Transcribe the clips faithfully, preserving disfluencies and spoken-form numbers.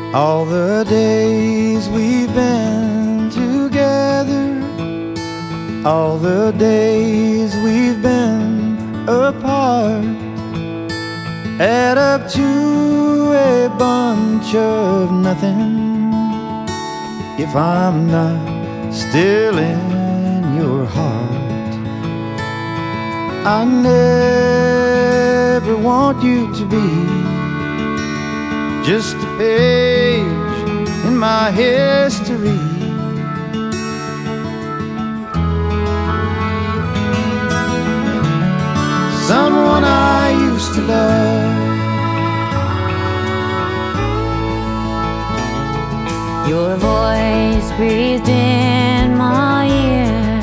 All the days we've been together, all the days we've been apart, add up to a bunch of nothing if I'm not still in your heart. I never want you to be just a page in my history. Someone I used to love. Your voice breathed in my ear,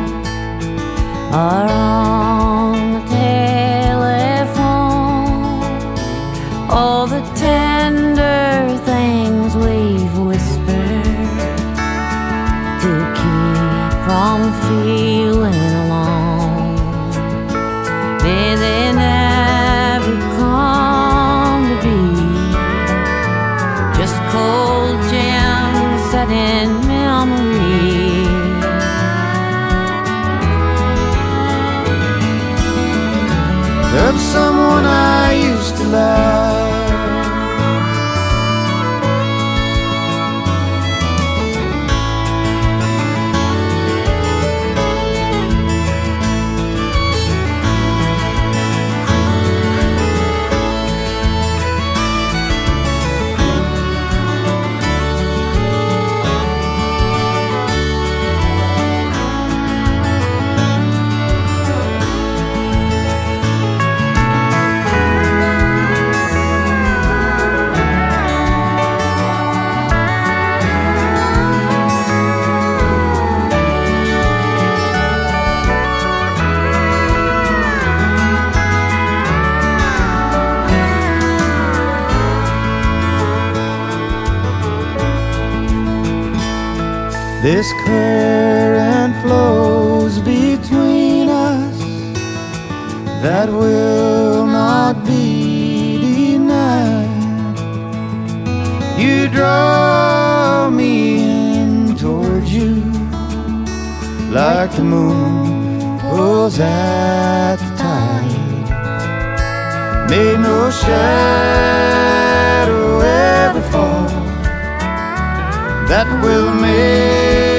or on the telephone. All the tender things we've whispered to keep from feeling alone. May they never come to be, just cold gems set in memory. Of someone I used to love. This current flows between us that will not be denied. You draw me in towards you like the moon pulls at the tide. May no shadow ever fall that will make